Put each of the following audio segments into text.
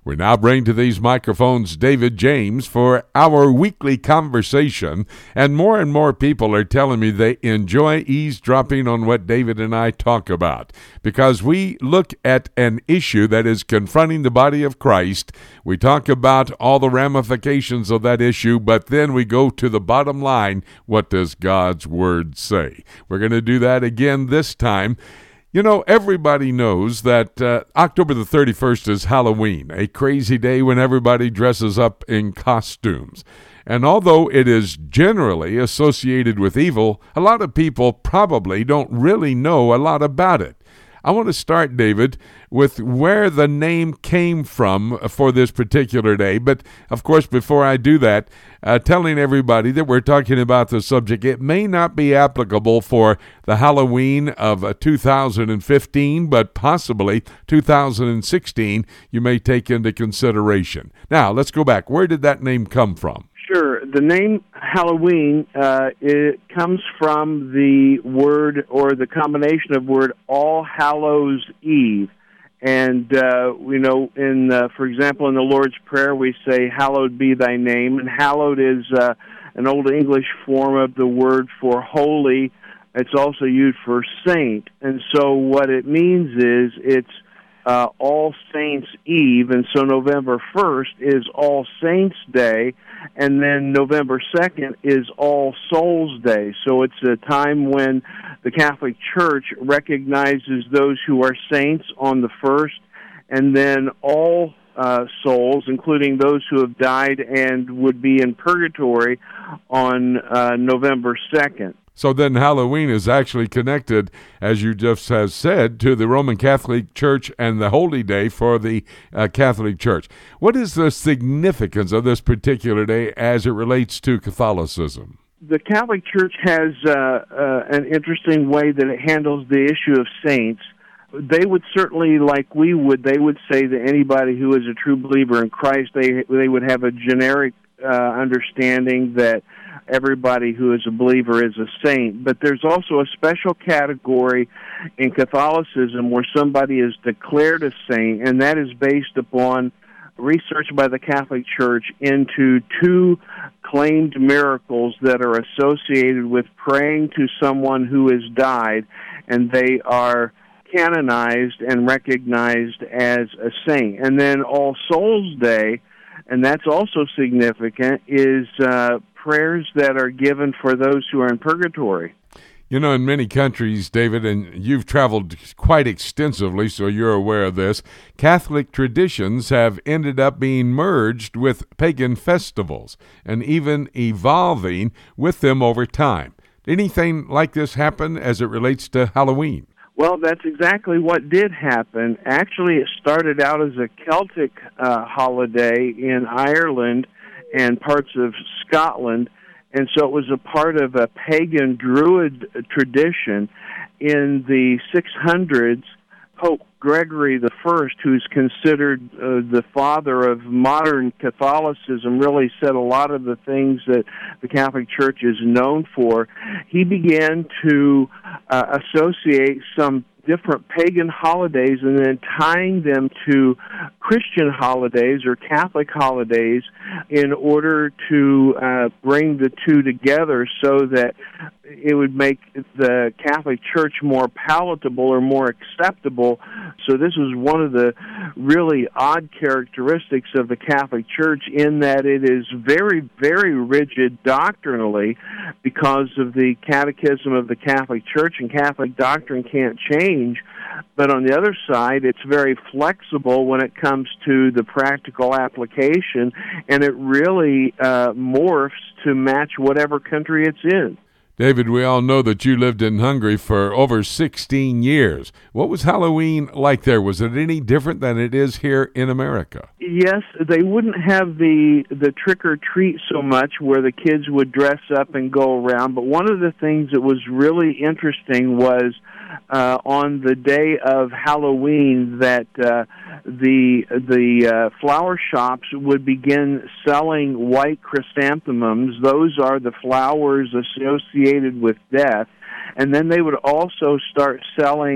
We now bring to these microphones David James for our weekly conversation, and more people are telling me they enjoy eavesdropping on what David and I talk about, because we look at an issue that is confronting the body of Christ. We talk about all the ramifications of that issue, but then we go to the bottom line. What does God's Word say? We're going to do that again this time. You know, everybody knows that October the 31st is Halloween, a crazy day when everybody dresses up in costumes. And although it is generally associated with evil, a lot of people probably don't really know a lot about it. I want to start, David, with where the name came from for this particular day. But, of course, before I do that, telling everybody that we're talking about the subject, it may not be applicable for the Halloween of 2015, but possibly 2016 you may take into consideration. Now, let's go back. Where did that name come from? Sure. The name Halloween, it comes from the word or the combination of word All Hallows Eve. And, for example, in the Lord's Prayer, we say, hallowed be thy name. And hallowed is an Old English form of the word for holy. It's also used for saint. And so what it means is it's All Saints Eve, and so November 1st is All Saints Day, and then November 2nd is All Souls Day. So it's a time when the Catholic Church recognizes those who are saints on the 1st, and then all souls, including those who have died and would be in purgatory, on November 2nd. So then Halloween is actually connected, as you just have said, to the Roman Catholic Church and the Holy Day for the Catholic Church. What is the significance of this particular day as it relates to Catholicism? The Catholic Church has an interesting way that it handles the issue of saints. They would certainly, like we would, they would say that anybody who is a true believer in Christ, they would have a generic understanding that everybody who is a believer is a saint. But there's also a special category in Catholicism where somebody is declared a saint, and that is based upon research by the Catholic Church into two claimed miracles that are associated with praying to someone who has died, and they are canonized and recognized as a saint. And then All Souls Day, and that's also significant, is prayers that are given for those who are in purgatory. You know, in many countries, David, and you've traveled quite extensively, so you're aware of this, Catholic traditions have ended up being merged with pagan festivals and even evolving with them over time. Did anything like this happen as it relates to Halloween? Well, that's exactly what did happen. Actually, it started out as a Celtic holiday in Ireland and parts of Scotland, and so it was a part of a pagan Druid tradition. In the 600s, Pope Gregory I, who's considered the father of modern Catholicism, really said a lot of the things that the Catholic Church is known for. He began to associate some different pagan holidays and then tying them to Christian holidays or Catholic holidays in order to bring the two together so that it would make the Catholic Church more palatable or more acceptable. So this was one of the really odd characteristics of the Catholic Church, in that it is very, very rigid doctrinally because of the Catechism of the Catholic Church, and Catholic doctrine can't change. But on the other side, it's very flexible when it comes to the practical application, and it really morphs to match whatever country it's in. David, we all know that you lived in Hungary for over 16 years. What was Halloween like there? Was it any different than it is here in America? Yes, they wouldn't have the trick-or-treat so much where the kids would dress up and go around. But one of the things that was really interesting was on the day of Halloween that the flower shops would begin selling white chrysanthemums. Those are the flowers associated with death. And then they would also start selling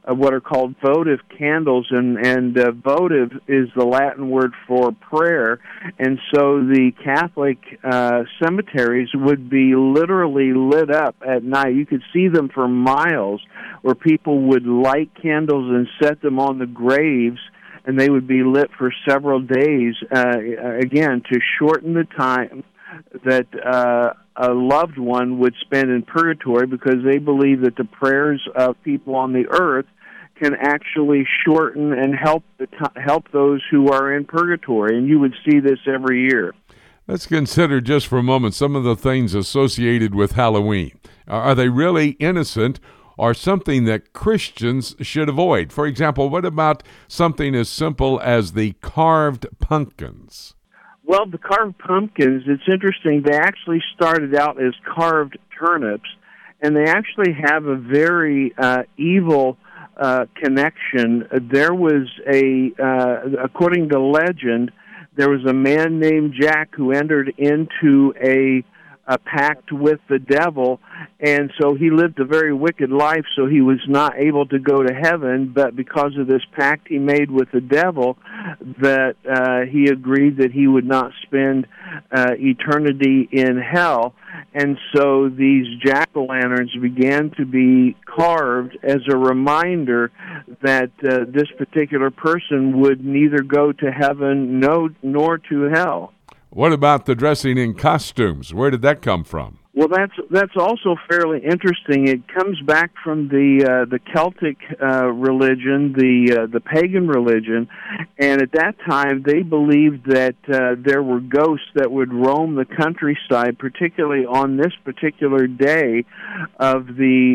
what are called votive candles, and votive is the Latin word for prayer, and so the Catholic cemeteries would be literally lit up at night. You could see them for miles, where people would light candles and set them on the graves, and they would be lit for several days, again, to shorten the time that a loved one would spend in purgatory, because they believe that the prayers of people on the earth can actually shorten and help those who are in purgatory. And you would see this every year. Let's consider just for a moment some of the things associated with Halloween. Are they really innocent or something that Christians should avoid? For example, what about something as simple as the carved pumpkins? Well, the carved pumpkins, it's interesting. They actually started out as carved turnips, and they actually have a very evil connection. There was according to legend, there was a man named Jack who entered into a pact with the devil, and so he lived a very wicked life, so he was not able to go to heaven, but because of this pact he made with the devil, that he agreed that he would not spend eternity in hell, and so these jack-o'-lanterns began to be carved as a reminder that this particular person would neither go to heaven nor to hell. What about the dressing in costumes? Where did that come from? Well, that's also fairly interesting. It comes back from the Celtic religion, the pagan religion, and at that time they believed that there were ghosts that would roam the countryside, particularly on this particular day of the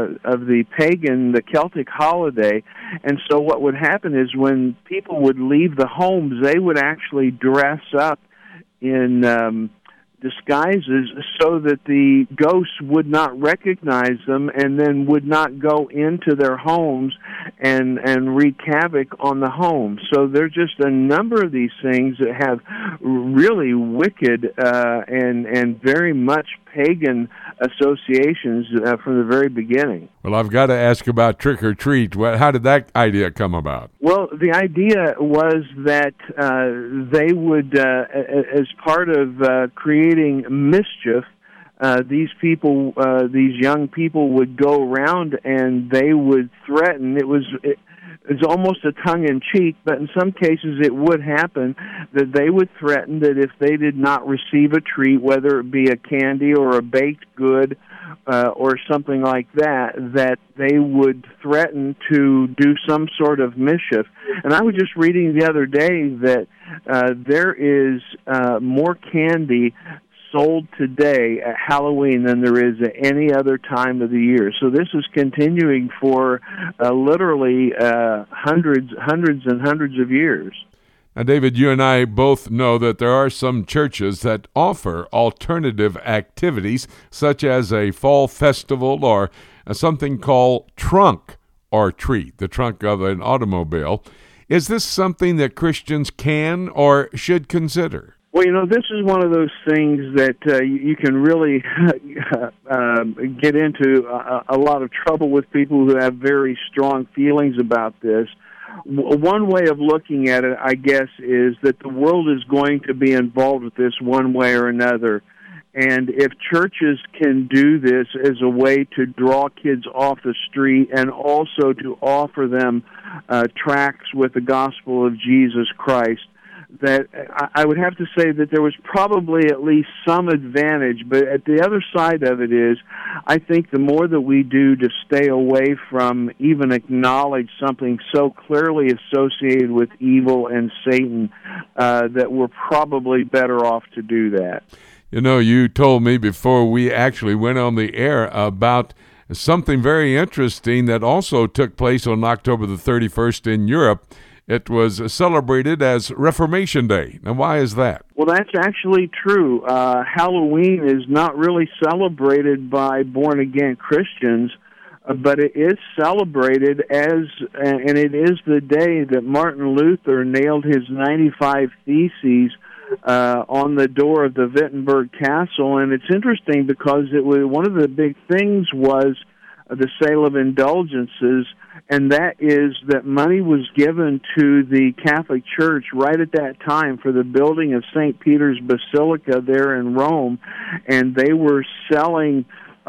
Celtic holiday. And so what would happen is when people would leave the homes, they would actually dress up in disguises so that the ghosts would not recognize them, and then would not go into their homes and wreak havoc on the home. So there's just a number of these things that have really wicked and very much pagan associations from the very beginning. Well, I've got to ask about trick or treat. How did that idea come about? Well, the idea was that they would, as part of creating mischief, these young people would go around and they would threaten. It's almost a tongue-in-cheek, but in some cases it would happen that they would threaten that if they did not receive a treat, whether it be a candy or a baked good or something like that, that they would threaten to do some sort of mischief. And I was just reading the other day that there is more candy sold today at Halloween than there is at any other time of the year. So this is continuing for literally hundreds and hundreds of years. Now, David, you and I both know that there are some churches that offer alternative activities, such as a fall festival or something called trunk or treat, the trunk of an automobile. Is this something that Christians can or should consider? Well, this is one of those things that you can really get into a lot of trouble with people who have very strong feelings about this. One way of looking at it, I guess, is that the world is going to be involved with this one way or another. And if churches can do this as a way to draw kids off the street and also to offer them tracts with the gospel of Jesus Christ, that I would have to say that there was probably at least some advantage, but at the other side of it is, I think the more that we do to stay away from even acknowledge something so clearly associated with evil and Satan, that we're probably better off to do that. You told me before we actually went on the air about something very interesting that also took place on October the 31st in Europe. It was celebrated as Reformation Day. Now, why is that? Well, that's actually true. Halloween is not really celebrated by born-again Christians, but it is celebrated and it is the day that Martin Luther nailed his 95 Theses on the door of the Wittenberg Castle. And it's interesting because it was one of the big things was the sale of indulgences, and that is that money was given to the Catholic Church right at that time for the building of St. Peter's Basilica there in Rome, and they were selling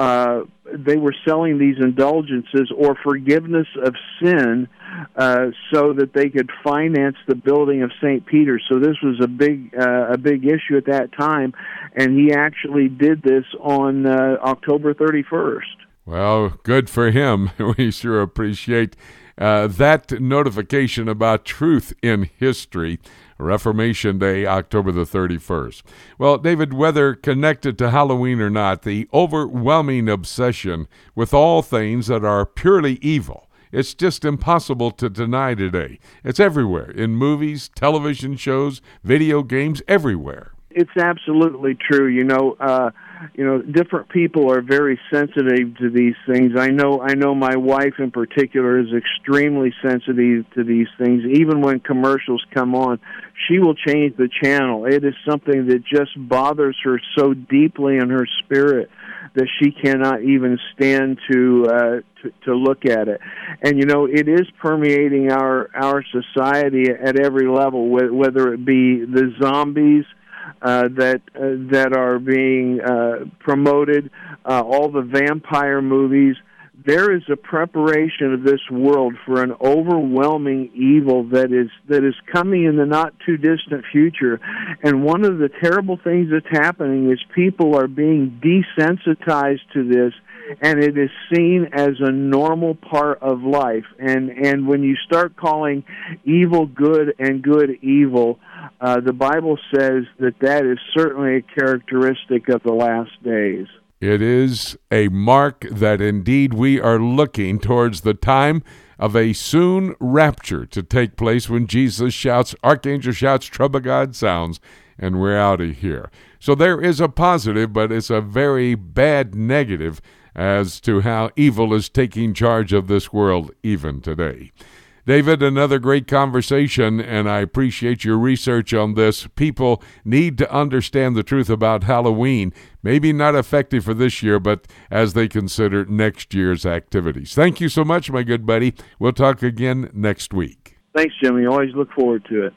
these indulgences or forgiveness of sin so that they could finance the building of St. Peter's. So this was a big issue at that time, and he actually did this on October 31st. Well, good for him. We sure appreciate that notification about truth in history. Reformation Day, October the 31st. Well, David, whether connected to Halloween or not, the overwhelming obsession with all things that are purely evil, it's just impossible to deny today. It's everywhere, in movies, television shows, video games, everywhere. It's absolutely true. Different people are very sensitive to these things. I know my wife in particular is extremely sensitive to these things. Even when commercials come on, she will change the channel. It is something that just bothers her so deeply in her spirit that she cannot even stand to look at it. And it is permeating our society at every level, whether it be the zombies that are being promoted, all the vampire movies. There is a preparation of this world for an overwhelming evil that is coming in the not too distant future. And one of the terrible things that's happening is people are being desensitized to this, and it is seen as a normal part of life. And when you start calling evil good and good evil, the Bible says that is certainly a characteristic of the last days. It is a mark that indeed we are looking towards the time of a soon rapture to take place when Jesus shouts, Archangel shouts, trump of God sounds, and we're out of here. So there is a positive, but it's a very bad negative as to how evil is taking charge of this world even today. David, another great conversation, and I appreciate your research on this. People need to understand the truth about Halloween. Maybe not effective for this year, but as they consider next year's activities. Thank you so much, my good buddy. We'll talk again next week. Thanks, Jimmy. Always look forward to it.